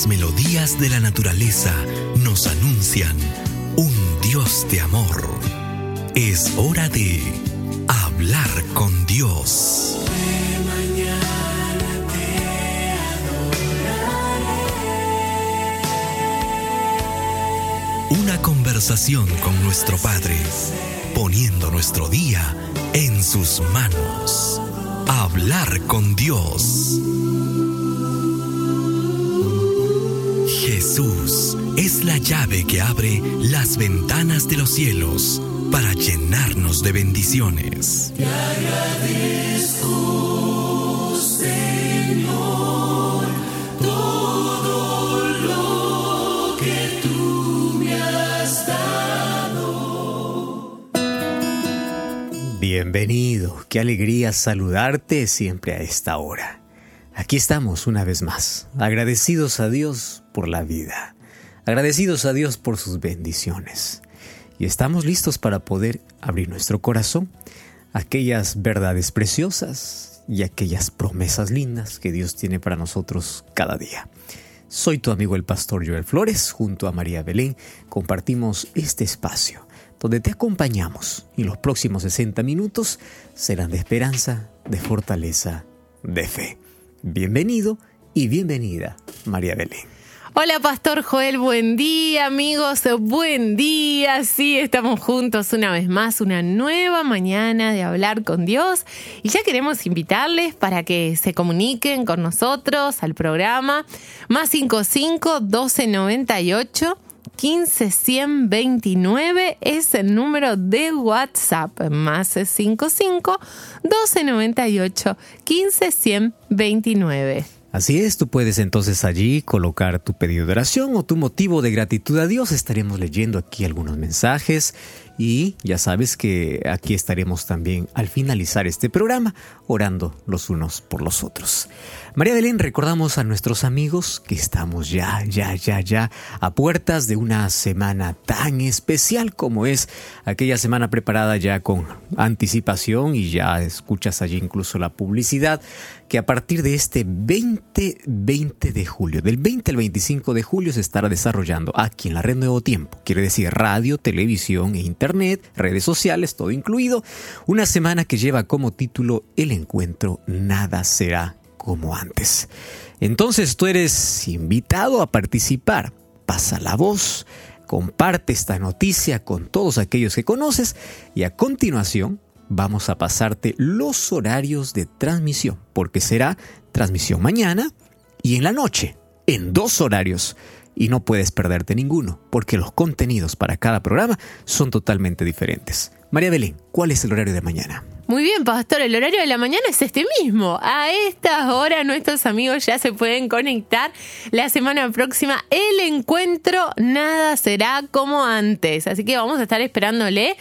Las melodías de la naturaleza nos anuncian un Dios de amor. Es hora de hablar con Dios. Una conversación con nuestro Padre, poniendo nuestro día en sus manos. Hablar con Dios. Jesús es la llave que abre las ventanas de los cielos para llenarnos de bendiciones. Te agradezco, Señor, todo lo que tú me has dado. Bienvenido, qué alegría saludarte siempre a esta hora. Aquí estamos una vez más, agradecidos a Dios por la vida, agradecidos a Dios por sus bendiciones. Y estamos listos para poder abrir nuestro corazón a aquellas verdades preciosas y aquellas promesas lindas que Dios tiene para nosotros cada día. Soy tu amigo el pastor Joel Flores, junto a María Belén compartimos este espacio donde te acompañamos y los próximos 60 minutos serán de esperanza, de fortaleza, de fe. Bienvenido y bienvenida, María Belén. Hola, Pastor Joel, buen día, amigos, buen día. Sí, estamos juntos una vez más, una nueva mañana de hablar con Dios. Y ya queremos invitarles para que se comuniquen con nosotros al programa +55 1298 15-100-29 es el número de WhatsApp, +55 1298 15-100-29. Así es, tú puedes entonces allí colocar tu pedido de oración o tu motivo de gratitud a Dios. Estaremos leyendo aquí algunos mensajes y ya sabes que aquí estaremos también al finalizar este programa orando los unos por los otros. María Belén, recordamos a nuestros amigos que estamos ya a puertas de una semana tan especial como es aquella semana preparada ya con anticipación y ya escuchas allí incluso la publicidad que a partir de este 20 de julio, del 20 al 25 de julio se estará desarrollando aquí en la Red Nuevo Tiempo, quiere decir radio, televisión e internet, redes sociales, todo incluido, una semana que lleva como título El encuentro Nada será como antes. Entonces tú eres invitado a participar, pasa la voz, comparte esta noticia con todos aquellos que conoces y a continuación vamos a pasarte los horarios de transmisión, porque será transmisión mañana y en la noche, en 2 horarios. Y no puedes perderte ninguno, porque los contenidos para cada programa son totalmente diferentes. María Belén, ¿cuál es el horario de mañana? Muy bien, Pastor, el horario de la mañana es este mismo. A estas horas nuestros amigos ya se pueden conectar. La semana próxima el encuentro Nada será como antes. Así que vamos a estar esperándoles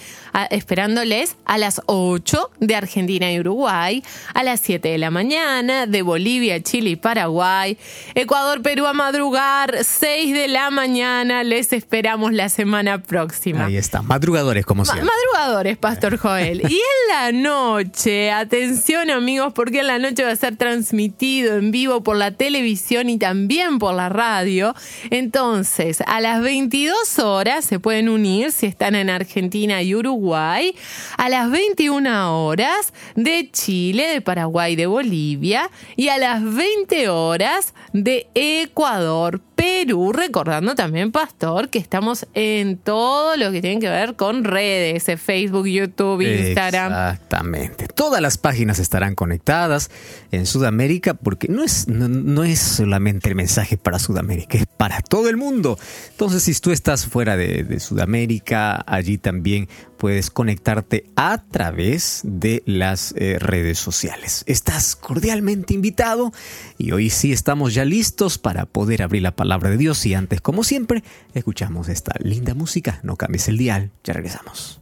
a las 8 de Argentina y Uruguay, a las 7 de la mañana de Bolivia, Chile y Paraguay, Ecuador, Perú a madrugar, 6 de la mañana. Les esperamos la semana próxima. Ahí está, madrugadores como siempre. Madrugadores, Pastor Joel. Y en la noche, atención amigos, porque en la noche va a ser transmitido en vivo por la televisión y también por la radio. Entonces, a las 22 horas se pueden unir si están en Argentina y Uruguay. A las 21 horas de Chile, de Paraguay, de Bolivia. Y a las 20 horas de Ecuador, Perú, recordando también, Pastor, que estamos en todo lo que tiene que ver con redes, Facebook, YouTube, Instagram. Exactamente. Todas las páginas estarán conectadas en Sudamérica, porque no es solamente el mensaje para Sudamérica, es para todo el mundo. Entonces, si tú estás fuera de Sudamérica, allí también puedes conectarte a través de las redes sociales. Estás cordialmente invitado y hoy sí estamos ya listos para poder abrir la palabra de Dios y antes, como siempre, escuchamos esta linda música. No cambies el dial, ya regresamos.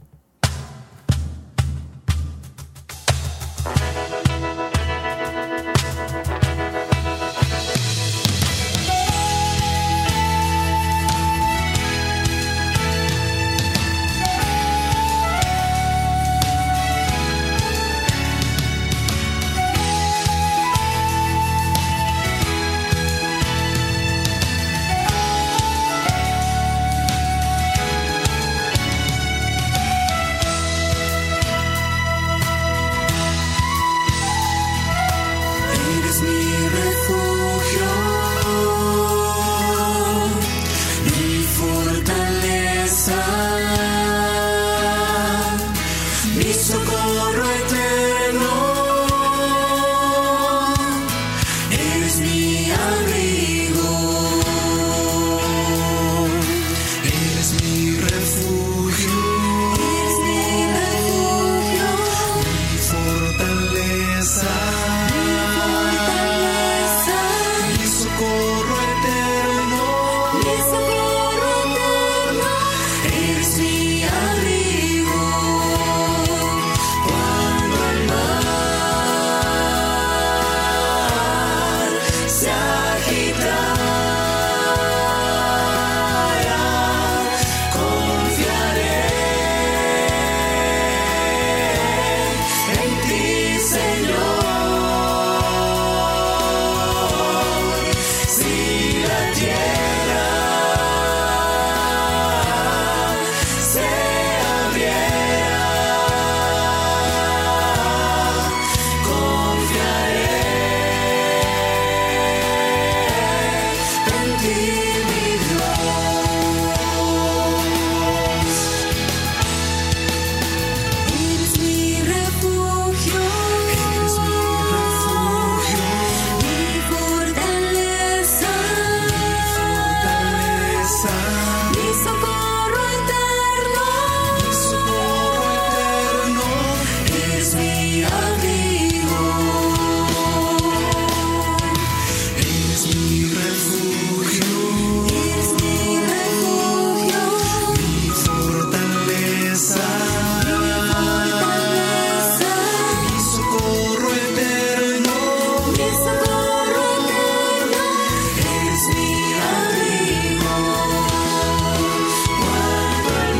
Eres mi refugio, mi fortaleza, mi socorro eterno. Eres mi abrigo, eres mi refugio, mi fortaleza, mi socorro eterno. Eres mi abrigo cuando el mar se agitara. Confiaré en ti, Señor. Si la tierra se abriera, confiaré en ti, mi Dios. Eres mi refugio, mi fortaleza, mi socorro eterno. Eres mi abrigo, eres mi refugio, mi fortaleza, mi socorro eterno. Eres mi abrigo cuando el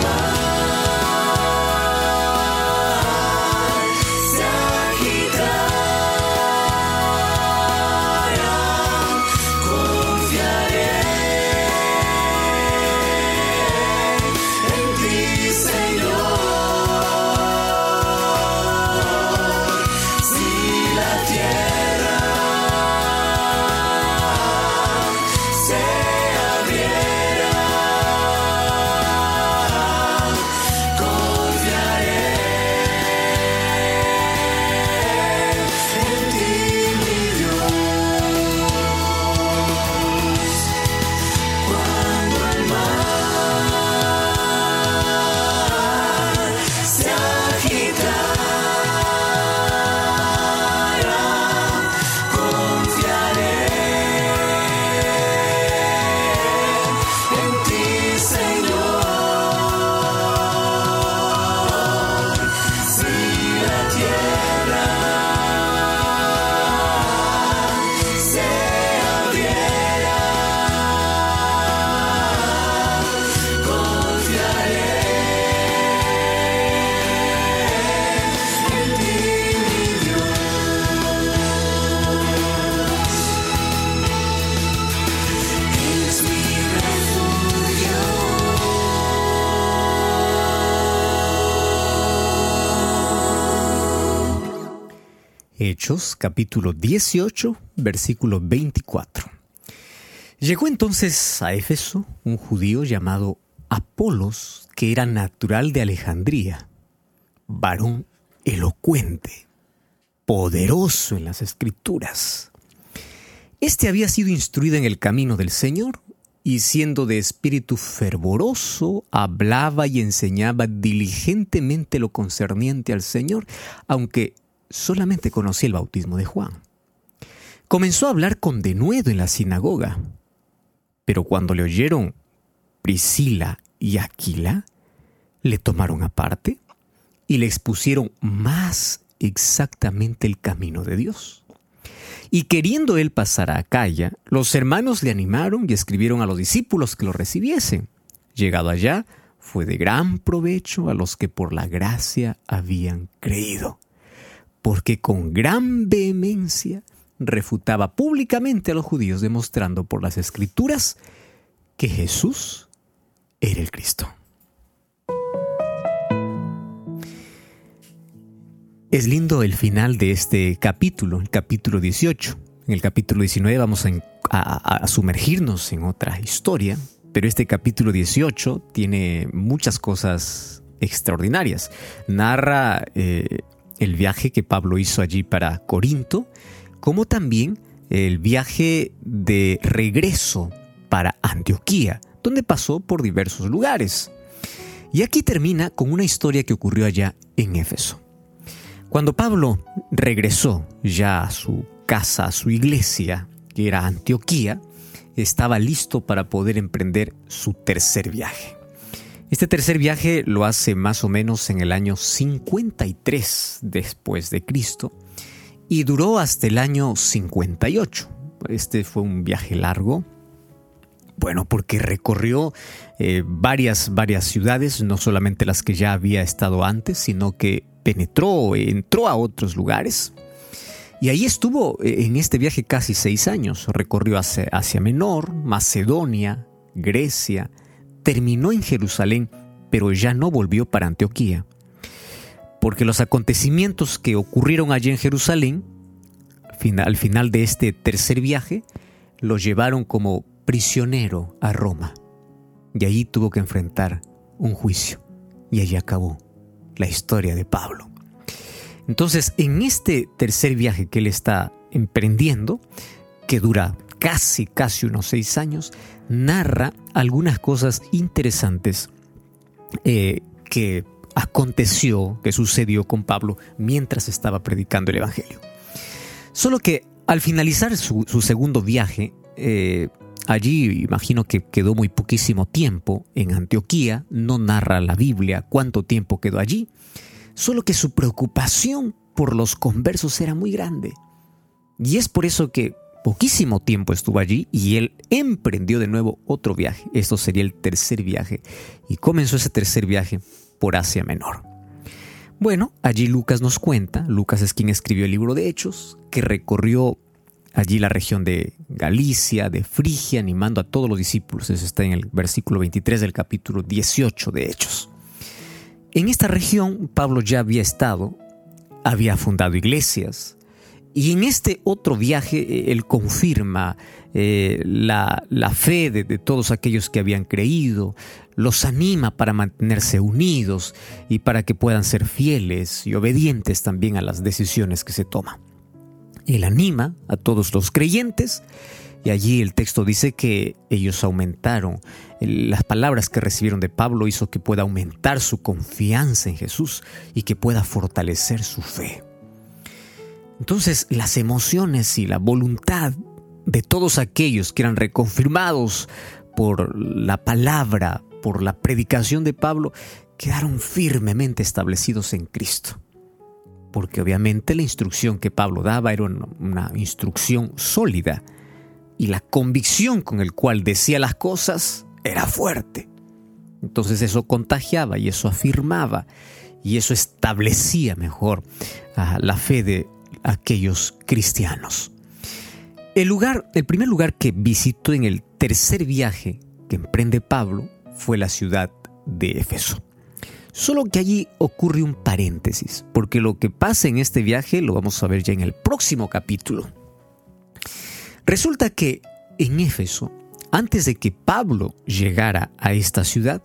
mar se agitara. Confiaré en ti, Señor. Si la tierra se abriera, confiaré en ti, mi Dios. Cuando el mar se agitara, confiaré en ti, Señor. Si la tierra se abriera, confiaré en ti, mi Dios. Eres mi refugio. Hechos, capítulo 18, versículo 24. Llegó entonces a Éfeso un judío llamado Apolos, que era natural de Alejandría, varón elocuente, poderoso en las Escrituras. Este había sido instruido en el camino del Señor y, siendo de espíritu fervoroso, hablaba y enseñaba diligentemente lo concerniente al Señor, aunque solamente conocía el bautismo de Juan. Comenzó a hablar con denuedo en la sinagoga, pero cuando le oyeron Priscila y Aquila, le tomaron aparte y le expusieron más exactamente el camino de Dios. Y queriendo él pasar a Acaya, los hermanos le animaron y escribieron a los discípulos que lo recibiesen. Llegado allá, fue de gran provecho a los que por la gracia habían creído, porque con gran vehemencia refutaba públicamente a los judíos, demostrando por las Escrituras que Jesús era el Cristo. Es lindo el final de este capítulo, el capítulo 18, En el capítulo 19 vamos a sumergirnos en otra historia, pero este capítulo 18 tiene muchas cosas extraordinarias. Narra el viaje que Pablo hizo allí para Corinto, como también el viaje de regreso para Antioquía, donde pasó por diversos lugares. Y aquí termina con una historia que ocurrió allá en Éfeso. Cuando Pablo regresó ya a su casa, a su iglesia, que era Antioquía, estaba listo para poder emprender su tercer viaje. Este tercer viaje lo hace más o menos en el año 53 después de Cristo y duró hasta el año 58. Este fue un viaje largo, bueno, porque recorrió varias ciudades, no solamente las que ya había estado antes, sino que entró a otros lugares. Y ahí estuvo en este viaje casi 6 años. Recorrió Asia Menor, Macedonia, Grecia. Terminó en Jerusalén, pero ya no volvió para Antioquía. Porque los acontecimientos que ocurrieron allí en Jerusalén, al final de este tercer viaje, lo llevaron como prisionero a Roma. Y allí tuvo que enfrentar un juicio. Y allí acabó la historia de Pablo. Entonces, en este tercer viaje que él está emprendiendo, que dura casi unos 6 años, narra algunas cosas interesantes que aconteció, que sucedió con Pablo mientras estaba predicando el Evangelio. Solo que al finalizar su segundo viaje, allí imagino que quedó muy poquísimo tiempo en Antioquía, no narra la Biblia cuánto tiempo quedó allí, solo que su preocupación por los conversos era muy grande. Y es por eso que poquísimo tiempo estuvo allí y él emprendió de nuevo otro viaje. Esto sería el tercer viaje. Y comenzó ese tercer viaje por Asia Menor. Bueno, allí Lucas nos cuenta, Lucas es quien escribió el libro de Hechos, que recorrió allí la región de Galicia, de Frigia, animando a todos los discípulos. Eso está en el versículo 23 del capítulo 18 de Hechos. En esta región Pablo ya había estado, había fundado iglesias, y en este otro viaje él confirma la fe de todos aquellos que habían creído, los anima para mantenerse unidos y para que puedan ser fieles y obedientes también a las decisiones que se toman. Él anima a todos los creyentes y allí el texto dice que ellos aumentaron. Las palabras que recibieron de Pablo hizo que pueda aumentar su confianza en Jesús y que pueda fortalecer su fe. Entonces, las emociones y la voluntad de todos aquellos que eran reconfirmados por la palabra, por la predicación de Pablo, quedaron firmemente establecidos en Cristo. Porque obviamente la instrucción que Pablo daba era una instrucción sólida y la convicción con el cual decía las cosas era fuerte. Entonces eso contagiaba y eso afirmaba y eso establecía mejor la fe de aquellos cristianos. El primer lugar que visitó en el tercer viaje que emprende Pablo fue la ciudad de Éfeso. Solo que allí ocurre un paréntesis, porque lo que pasa en este viaje lo vamos a ver ya en el próximo capítulo. Resulta que en Éfeso, antes de que Pablo llegara a esta ciudad,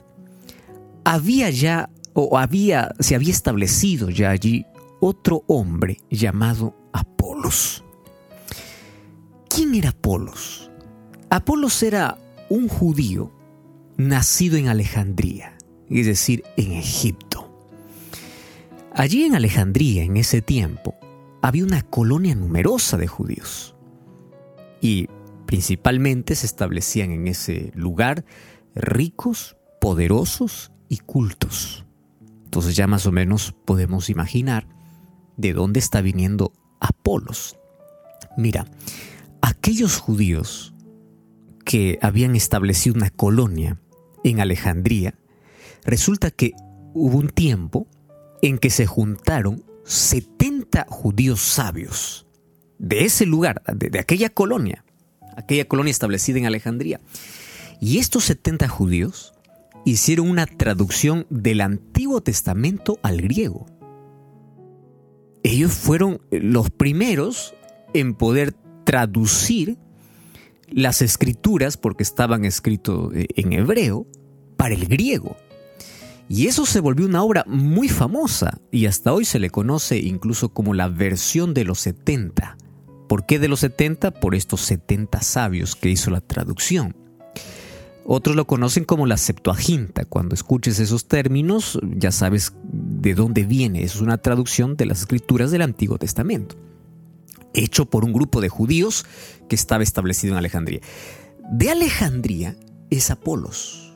se había establecido ya allí otro hombre llamado Apolos. ¿Quién era Apolos? Apolos era un judío nacido en Alejandría, es decir, en Egipto. Allí en Alejandría, en ese tiempo, había una colonia numerosa de judíos y principalmente se establecían en ese lugar ricos, poderosos y cultos. Entonces ya más o menos podemos imaginar de dónde está viniendo Apolos. Mira, aquellos judíos que habían establecido una colonia en Alejandría, resulta que hubo un tiempo en que se juntaron 70 judíos sabios de ese lugar, de aquella colonia establecida en Alejandría. Y estos 70 judíos hicieron una traducción del Antiguo Testamento al griego. Ellos fueron los primeros en poder traducir las escrituras, porque estaban escritos en hebreo, para el griego. Y eso se volvió una obra muy famosa y hasta hoy se le conoce incluso como la versión de los 70. ¿Por qué de los 70? Por estos 70 sabios que hizo la traducción. Otros lo conocen como la Septuaginta. Cuando escuches esos términos ya sabes de dónde viene. Es una traducción de las escrituras del Antiguo Testamento, hecho por un grupo de judíos que estaba establecido en Alejandría. De Alejandría es Apolos.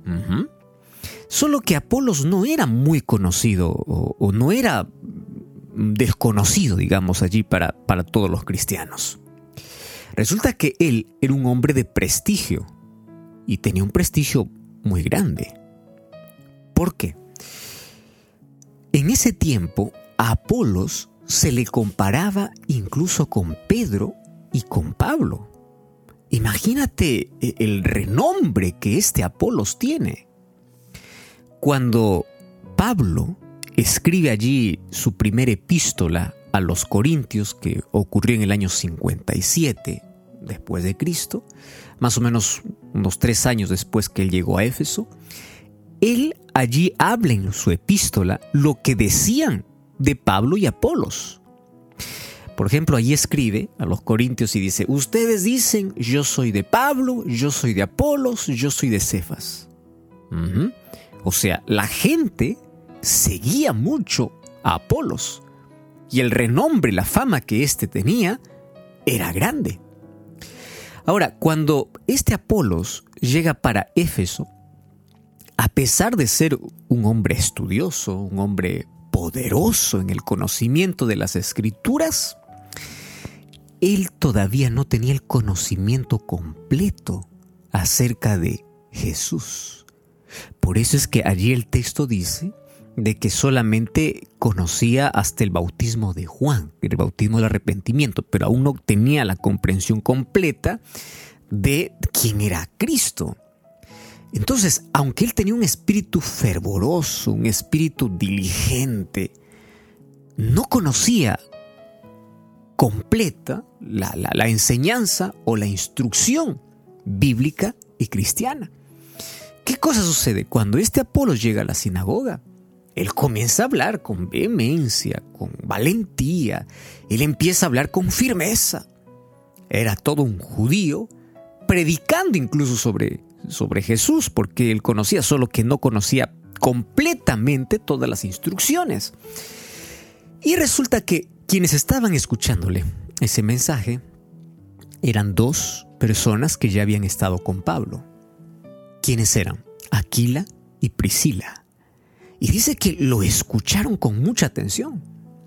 Solo que Apolos no era muy conocido o no era desconocido, digamos, allí para todos los cristianos. Resulta que él era un hombre de prestigio y tenía un prestigio muy grande. ¿Por qué? En ese tiempo a Apolos se le comparaba incluso con Pedro y con Pablo. Imagínate el renombre que este Apolos tiene. Cuando Pablo escribe allí su primera epístola a los Corintios, que ocurrió en el año 57 después de Cristo, más o menos unos 3 años después que él llegó a Éfeso, él allí habla en su epístola lo que decían de Pablo y Apolos. Por ejemplo, allí escribe a los Corintios y dice: ustedes dicen, yo soy de Pablo, yo soy de Apolos, yo soy de Cefas. O sea, la gente seguía mucho a Apolos y el renombre, la fama que éste tenía era grande. Ahora, cuando este Apolos llega para Éfeso, a pesar de ser un hombre estudioso, un hombre poderoso en el conocimiento de las Escrituras, él todavía no tenía el conocimiento completo acerca de Jesús. Por eso es que allí el texto dice de que solamente conocía hasta el bautismo de Juan, el bautismo del arrepentimiento, pero aún no tenía la comprensión completa de quién era Cristo. Entonces, aunque él tenía un espíritu fervoroso, un espíritu diligente, no conocía completa la enseñanza o la instrucción bíblica y cristiana. ¿Qué cosa sucede? Cuando este Apolos llega a la sinagoga, él comienza a hablar con vehemencia, con valentía. Él empieza a hablar con firmeza. Era todo un judío, predicando incluso sobre Jesús, porque él conocía, solo que no conocía completamente todas las instrucciones. Y resulta que quienes estaban escuchándole ese mensaje eran 2 personas que ya habían estado con Pablo. ¿Quiénes eran? Aquila y Priscila. Y dice que lo escucharon con mucha atención.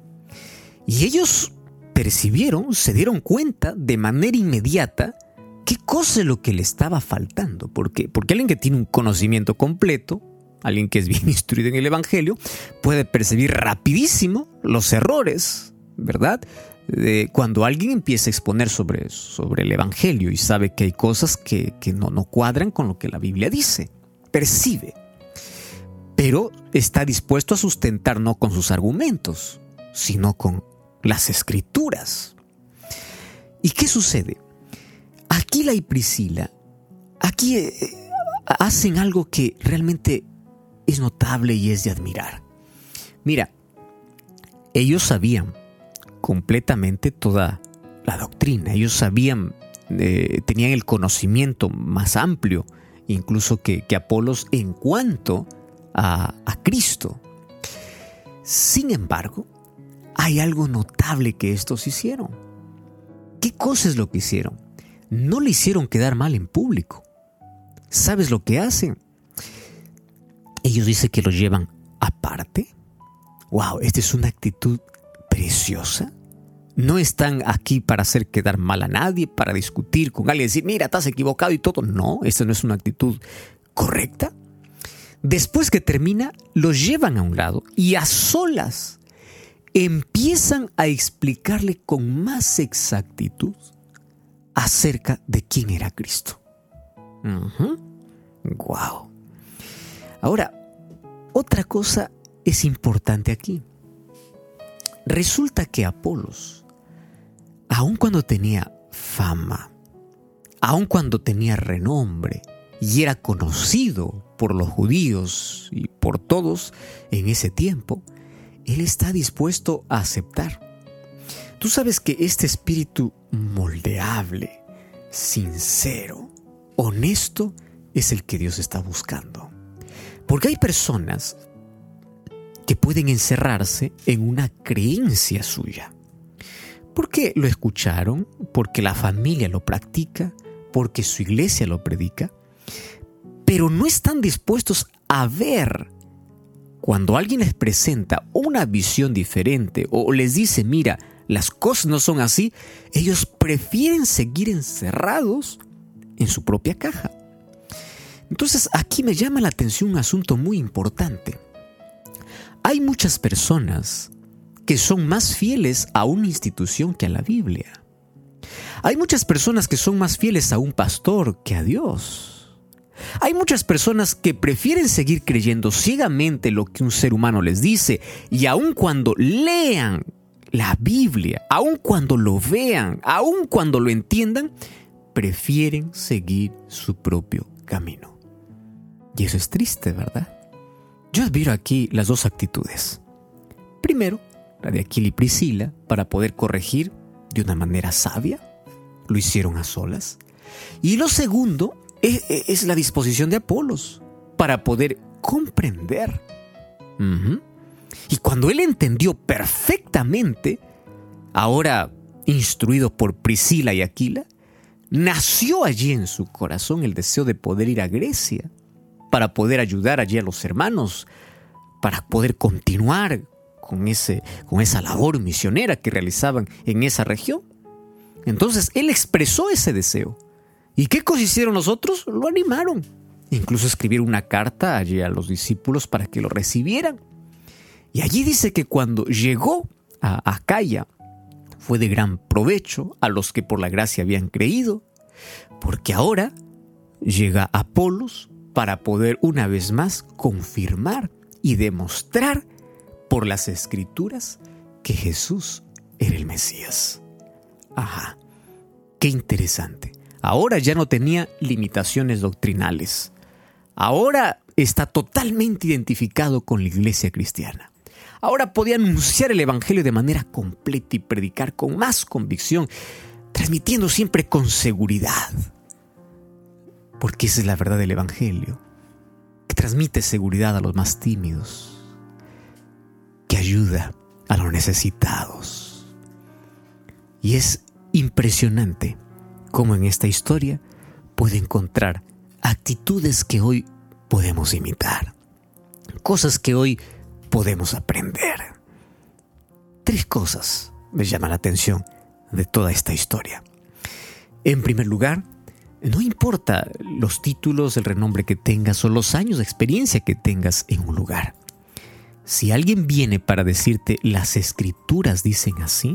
Y ellos percibieron, se dieron cuenta de manera inmediata qué cosa es lo que le estaba faltando. Porque alguien que tiene un conocimiento completo, alguien que es bien instruido en el Evangelio, puede percibir rapidísimo los errores, ¿verdad? Cuando alguien empieza a exponer sobre el Evangelio y sabe que hay cosas que no cuadran con lo que la Biblia dice, percibe. Pero está dispuesto a sustentar no con sus argumentos, sino con las Escrituras. ¿Y qué sucede? Aquila y Priscila aquí hacen algo que realmente es notable y es de admirar. Mira, ellos sabían completamente toda la doctrina. Ellos sabían, tenían el conocimiento más amplio, incluso que Apolos en cuanto a Cristo. Sin embargo, hay algo notable que estos hicieron. ¿Qué cosa es lo que hicieron? No le hicieron quedar mal en público. ¿Sabes lo que hacen? Ellos dicen que lo llevan aparte. ¡Wow! Esta es una actitud preciosa. No están aquí para hacer quedar mal a nadie, para discutir con alguien y decir, mira, estás equivocado y todo. No, esta no es una actitud correcta. Después que termina, los llevan a un lado y a solas empiezan a explicarle con más exactitud acerca de quién era Cristo. Wow. Ahora, otra cosa es importante aquí. Resulta que Apolos, aun cuando tenía fama, aun cuando tenía renombre y era conocido por los judíos y por todos en ese tiempo, él está dispuesto a aceptar. Tú sabes que este espíritu moldeable, sincero, honesto, es el que Dios está buscando. Porque hay personas que pueden encerrarse en una creencia suya. Porque lo escucharon, porque la familia lo practica, porque su iglesia lo predica, pero no están dispuestos a ver cuando alguien les presenta una visión diferente o les dice, mira, las cosas no son así, ellos prefieren seguir encerrados en su propia caja. Entonces aquí me llama la atención un asunto muy importante. Hay muchas personas que son más fieles a una institución que a la Biblia. Hay muchas personas que son más fieles a un pastor que a Dios. Hay muchas personas que prefieren seguir creyendo ciegamente lo que un ser humano les dice, y aun cuando lean la Biblia, aun cuando lo vean, aun cuando lo entiendan, prefieren seguir su propio camino. Y eso es triste, ¿verdad? Yo admiro aquí las dos actitudes. Primero, la de Aquila y Priscila, para poder corregir de una manera sabia. Lo hicieron a solas. Y lo segundo es la disposición de Apolos para poder comprender. Y cuando él entendió perfectamente, ahora instruido por Priscila y Aquila, nació allí en su corazón el deseo de poder ir a Grecia para poder ayudar allí a los hermanos, para poder continuar con esa labor misionera que realizaban en esa región. Entonces él expresó ese deseo. ¿Y qué cosa hicieron los otros? Lo animaron. Incluso escribieron una carta allí a los discípulos para que lo recibieran. Y allí dice que cuando llegó a Acaya fue de gran provecho a los que por la gracia habían creído, porque ahora llega Apolos para poder una vez más confirmar y demostrar por las Escrituras que Jesús era el Mesías. Ajá, qué interesante. Ahora ya no tenía limitaciones doctrinales. Ahora está totalmente identificado con la iglesia cristiana. Ahora podía anunciar el evangelio de manera completa y predicar con más convicción, transmitiendo siempre con seguridad. Porque esa es la verdad del evangelio, que transmite seguridad a los más tímidos, que ayuda a los necesitados. Y es impresionante cómo en esta historia puede encontrar actitudes que hoy podemos imitar, cosas que hoy podemos aprender. 3 cosas me llaman la atención de toda esta historia. En primer lugar, no importa los títulos, el renombre que tengas o los años de experiencia que tengas en un lugar. Si alguien viene para decirte las Escrituras dicen así,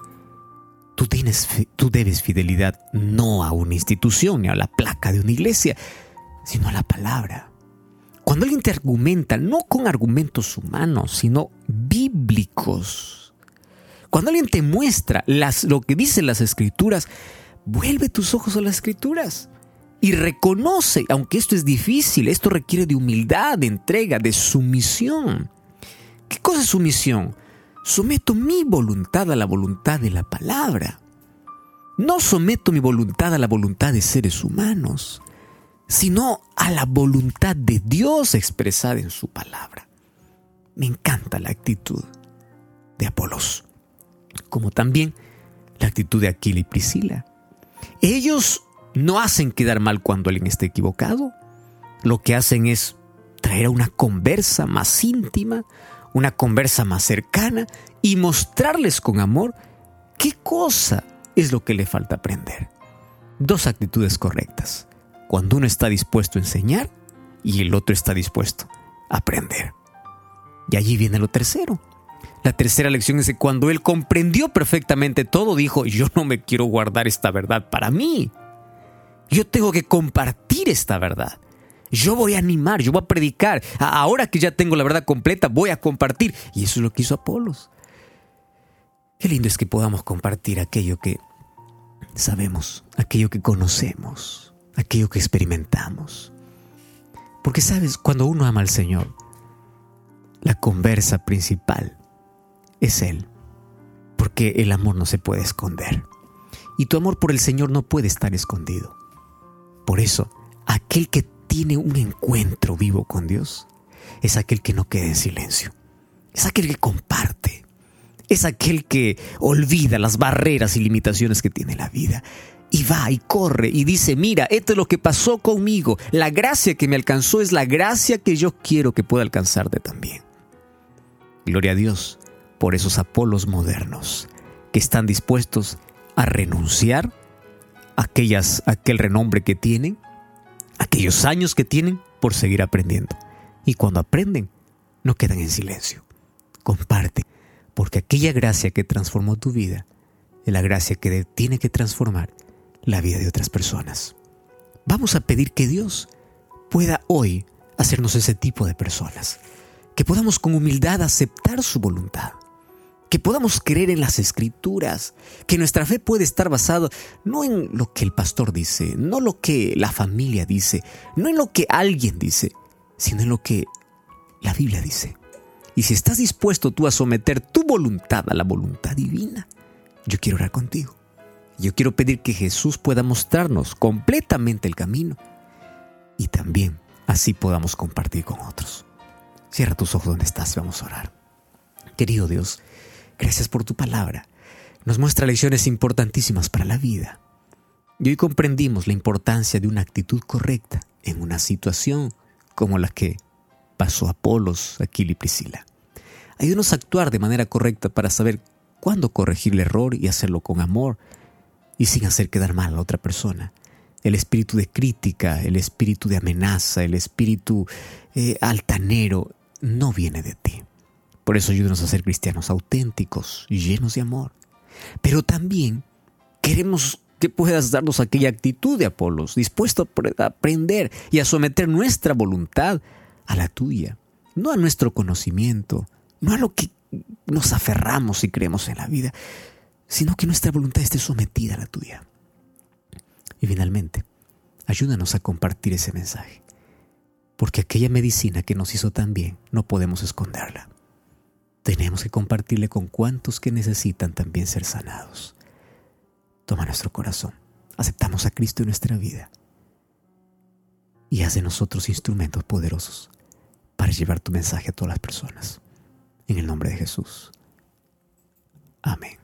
tú debes fidelidad no a una institución ni a la placa de una iglesia, sino a la palabra. Cuando alguien te argumenta, no con argumentos humanos, sino bíblicos. Cuando alguien te muestra lo que dicen las Escrituras, vuelve tus ojos a las Escrituras y reconoce, aunque esto es difícil, esto requiere de humildad, de entrega, de sumisión. ¿Qué cosa es sumisión? Someto mi voluntad a la voluntad de la palabra. No someto mi voluntad a la voluntad de seres humanos, sino a la voluntad de Dios expresada en su palabra. Me encanta la actitud de Apolos, como también la actitud de Aquila y Priscila. Ellos no hacen quedar mal cuando alguien está equivocado. Lo que hacen es traer a una conversa más íntima, una conversa más cercana y mostrarles con amor qué cosa es lo que le falta aprender. 2 actitudes correctas. Cuando uno está dispuesto a enseñar y el otro está dispuesto a aprender. Y allí viene lo tercero. La tercera lección es que cuando él comprendió perfectamente todo, dijo, yo no me quiero guardar esta verdad para mí. Yo tengo que compartir esta verdad. Yo voy a animar, yo voy a predicar. Ahora que ya tengo la verdad completa, voy a compartir. Y eso es lo que hizo Apolos. Qué lindo es que podamos compartir aquello que sabemos, aquello que conocemos, aquello que experimentamos. Porque sabes, cuando uno ama al Señor, la conversa principal es Él. Porque el amor no se puede esconder. Y tu amor por el Señor no puede estar escondido. Por eso, aquel que tiene un encuentro vivo con Dios es aquel que no queda en silencio. Es aquel que comparte. Es aquel que olvida las barreras y limitaciones que tiene la vida. Y va y corre y dice, mira, esto es lo que pasó conmigo. La gracia que me alcanzó es la gracia que yo quiero que pueda alcanzarte también. Gloria a Dios por esos Apolos modernos que están dispuestos a renunciar a aquel renombre que tienen, aquellos años que tienen por seguir aprendiendo. Y cuando aprenden, no quedan en silencio. Comparte, porque aquella gracia que transformó tu vida es la gracia que tiene que transformar la vida de otras personas. Vamos a pedir que Dios pueda hoy hacernos ese tipo de personas, que podamos con humildad aceptar su voluntad, que podamos creer en las Escrituras, que nuestra fe puede estar basada no en lo que el pastor dice, no lo que la familia dice, no en lo que alguien dice, sino en lo que la Biblia dice. Y si estás dispuesto tú a someter tu voluntad a la voluntad divina, yo quiero orar contigo. Yo quiero pedir que Jesús pueda mostrarnos completamente el camino y también así podamos compartir con otros. Cierra tus ojos donde estás y vamos a orar. Querido Dios, gracias por tu palabra. Nos muestra lecciones importantísimas para la vida. Y hoy comprendimos la importancia de una actitud correcta en una situación como la que pasó a Apolos, Aquila y Priscila. Ayúdanos a actuar de manera correcta para saber cuándo corregir el error y hacerlo con amor y sin hacer quedar mal a la otra persona. El espíritu de crítica, el espíritu de amenaza, el espíritu altanero no viene de ti. Por eso ayúdanos a ser cristianos auténticos y llenos de amor. Pero también queremos que puedas darnos aquella actitud de Apolos, dispuesto a aprender y a someter nuestra voluntad a la tuya, no a nuestro conocimiento, no a lo que nos aferramos y creemos en la vida, sino que nuestra voluntad esté sometida a la tuya. Y finalmente, ayúdanos a compartir ese mensaje, porque aquella medicina que nos hizo tan bien no podemos esconderla. Tenemos que compartirle con cuantos que necesitan también ser sanados. Toma nuestro corazón, aceptamos a Cristo en nuestra vida y haz de nosotros instrumentos poderosos para llevar tu mensaje a todas las personas. En el nombre de Jesús. Amén.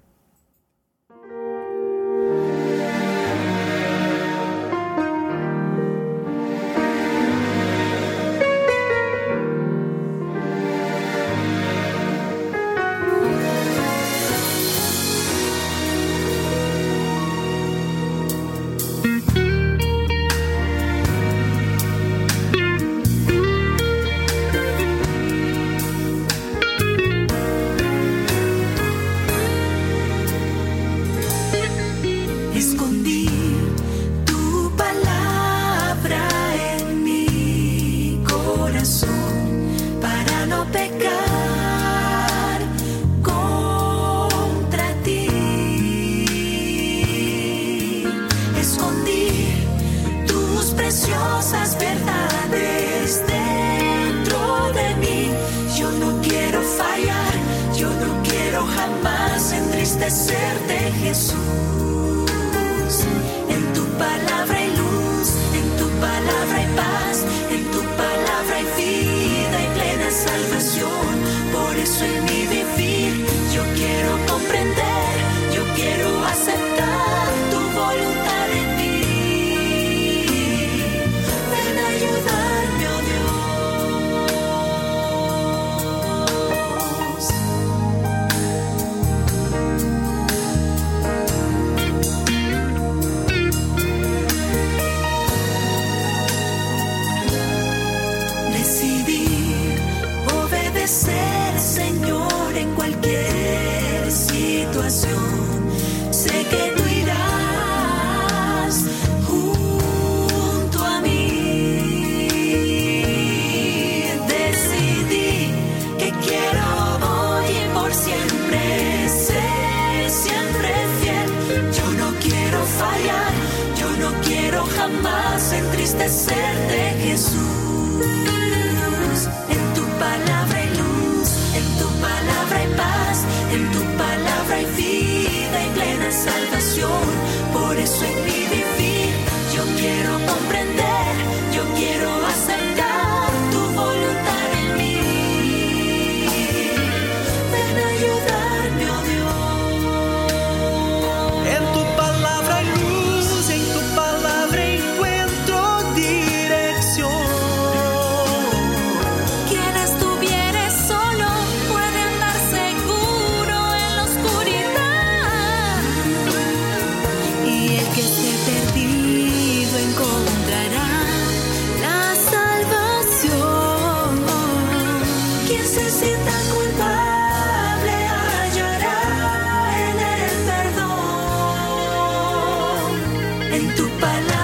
Escondí tu palabra en mi corazón para no pecar contra ti. Escondí tus preciosas verdades dentro de mí. Yo no quiero fallar, yo no quiero jamás entristecerte, Jesús. En tu palabra hay luz, en tu palabra hay paz, en tu palabra hay vida y plena salvación. Por eso en mi vivir yo quiero comprender, yo quiero aceptar tu voluntad en mí. Ven a ayudarme, oh Dios. jamás entristecerte, Jesús. En tu palabra hay luz, en tu palabra hay paz, en tu palabra hay vida y plena salvación. Por eso en mi vivir yo quiero comprender, yo quiero aceptar tu voluntad en mí. Ven a ayudarme, oh Dios. En tu palabra hay luz, en tu palabra encuentro dirección. Quien estuviere solo puede andar seguro en la oscuridad. Y el que esté perdido encontrará la salvación. Quien se sienta culpable hallará en el perdón. En tu palabra